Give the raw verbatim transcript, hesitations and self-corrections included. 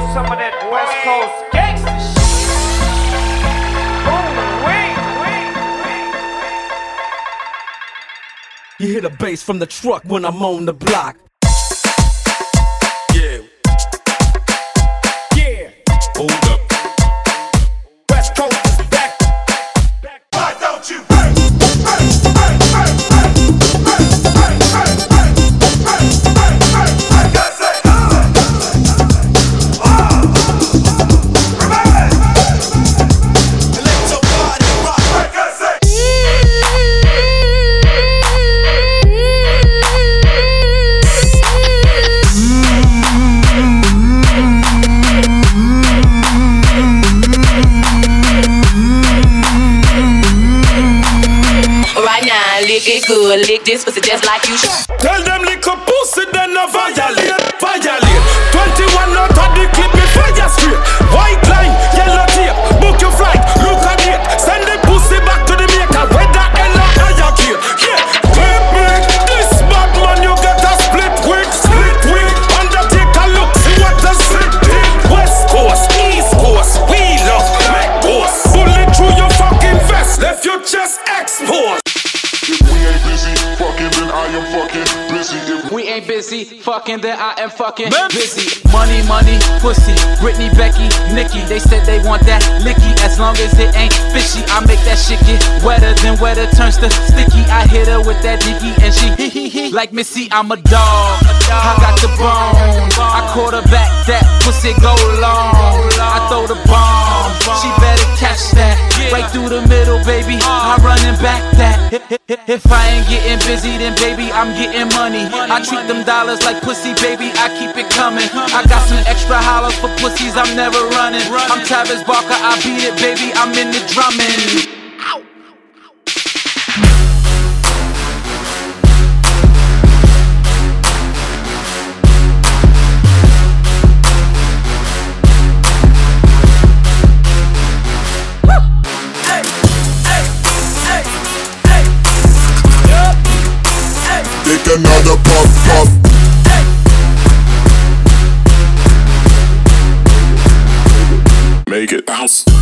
some of that West Coast gangsta shit. Oh, wait, wait, wait. You hear the bass from the truck when I'm on the block. Yeah. Yeah. Hold up. West Coast is back. Why don't you? Lick it good, lick this pussy just like you should. Tell them lick a pussy, then a violate, violate. Twenty-one out of the clip, me fire straight. White line, yellow tape, book your flight, look at it. Send the pussy back to the maker, whether hell or higher gear. Yeah, clip me, this bad man you get a split wig, split wig. Undertaker look, see what the sick thing. West Coast, East Coast, we love make boss. Bullet through your fucking vest, left your chest exposed. If we ain't busy fucking, then I am fucking busy. If we ain't busy fucking, then I am fucking busy. Money, money, pussy, Britney, Becky, Nicki. They said they want that licky. As long as it ain't fishy, I make that shit get wetter than wetter turns to sticky. I hit her with that dicky and she hee hee hee. Like Missy, I'm a dog. I got the bone. I quarterback that pussy go long. I throw the bomb. She better catch that. Right through the middle, baby. I'm running back that. If I ain't getting busy, then baby, I'm getting money. I treat them dollars like pussy, baby, I keep it coming. I got some extra hollers for pussies, I'm never running. I'm Travis Barker, I beat it, baby, I'm in the drumming. take another puff, puff. Make it bounce.